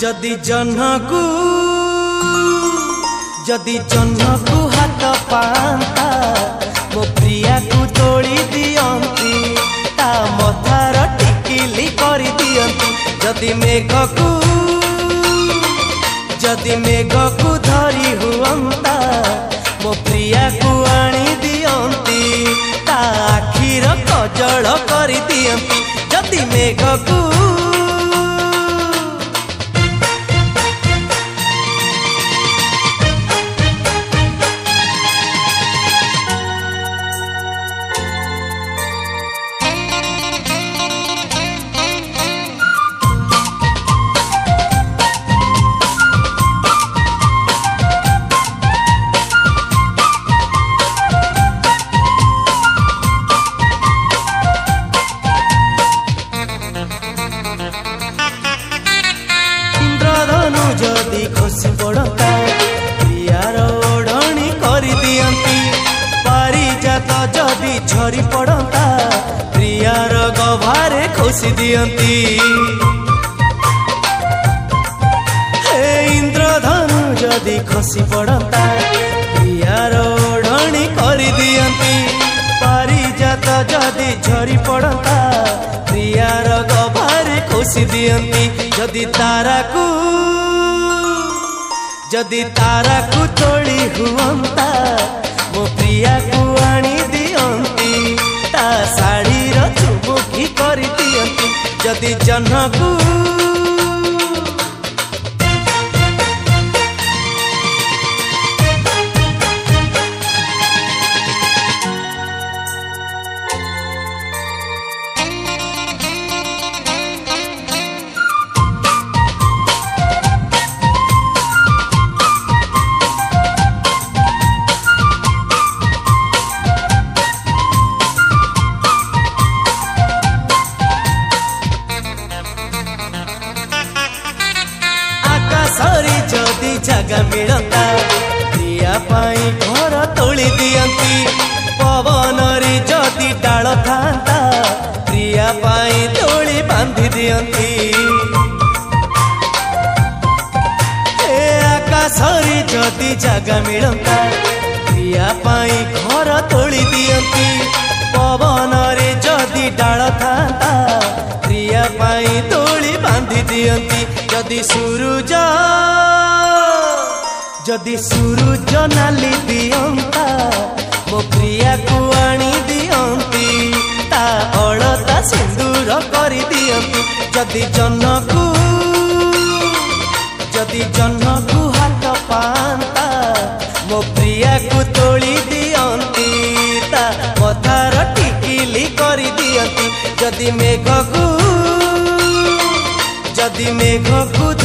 जदि जह्नकु हाथ पांता मो प्रिया को तोड़ी दियंती ता मथार टिकिली कर दियंती जदि मेघकु धरी हुअंता मो प्रिया को आनी दियंती ता आखिर कजल कर दियंती जदि मेघकु जदि खसी पड़ता प्रियार ओढ़णी कर दियंती पारिजात जदि झरी पड़ता प्रियार गभारे खोसी दियंती हे इंद्रधनु जदि खसी पड़ता प्रियार ओढ़णी कर दियंती पारिजात जदि झरी पड़ता प्रियार गभारे खोसी दियंती जदि तारा को तोड़ी हुअंता मो प्रिया को आनी दियंती ता साड़ीर चुमुकी कर दियंती जदि जह्नकु सरी जदि जगह मिलता प्रिया पाई घर तोली दियंती पवन रे जदि डाल था प्रिया पाई तोली बांधी दियंती आकाशरी जदि जगह मिलता प्रिया पाई घर तोली दियंती पवन रे जदि डाल था प्रिया पाई तोली बांधी दियंती जदि सूरज नाली दियंता मो प्रिया को आनी दियंती ता अलता सिंदूर कर दियंती जदि जह्नकु हाथ पांता मो प्रिया को तोड़ी दियंती ता मथार टिकिली कर दियंती जदि मेघकु